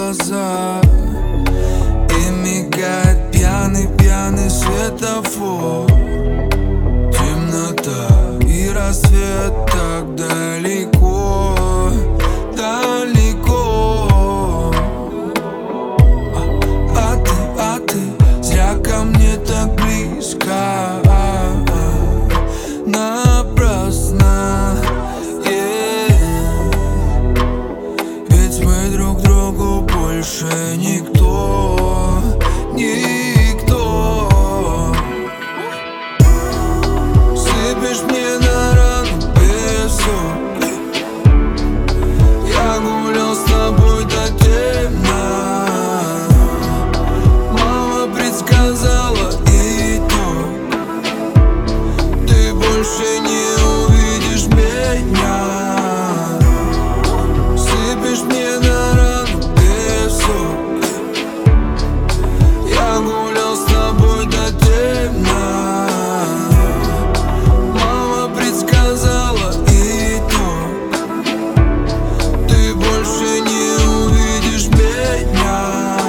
глаза, и мигает пьяный светофор. Темнота и рассвет так далеко, далеко. А ты зря ко мне так близко, напрасно, ведь мы друг другу больше никто, никто. Сыпешь мне на рану песок, я гулял с тобой до темна. Мама предсказала итог, ты больше не увидишь меня. Сыпешь мне на рану песок, я гулял с тобой до темна. Мама предсказала итог, ты больше не увидишь меня.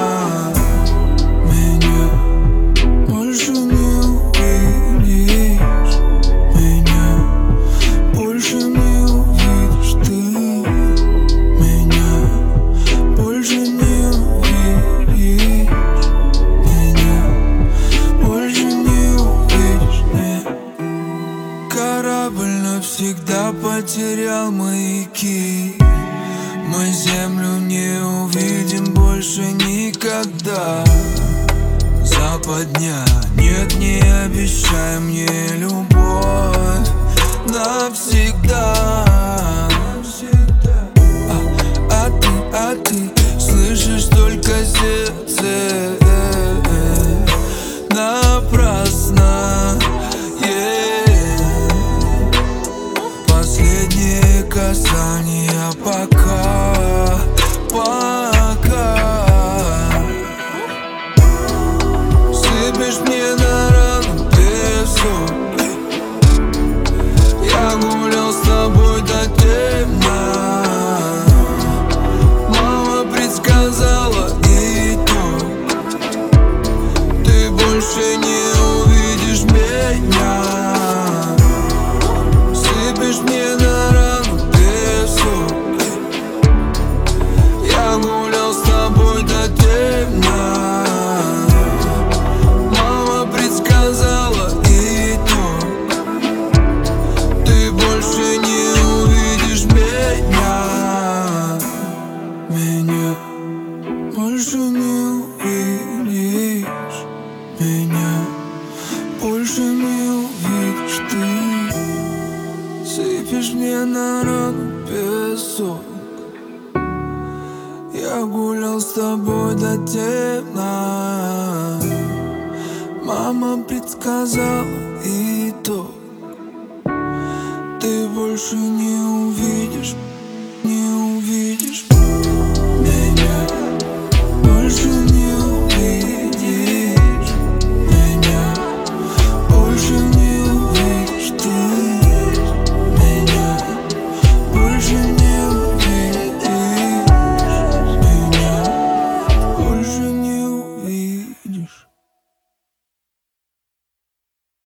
Меня больше не увидишь, меня больше не увидишь ты. Меня больше не увидишь, меня больше не увидишь, нет. Корабль навсегда потерял маяки, мы землю не увидим больше никогда. Западня, нет, не обещай мне любовь навсегда. А ты слышишь только сердце, напрасно, последние касания пока, пока. Сыпешь мне на рану песок, я гулял с тобой до темна. Мама предсказала итог, ты больше не увидишь меня. Сыпешь мне на рану песок, я гулял с тобой до темна. Мама предсказала итог, ты больше не увидишь меня. Меня больше не увидишь, меня больше не увидишь ты. Сыпешь мне на рану песок, я гулял с тобой до темна. Мама предсказала итог, ты больше не увидишь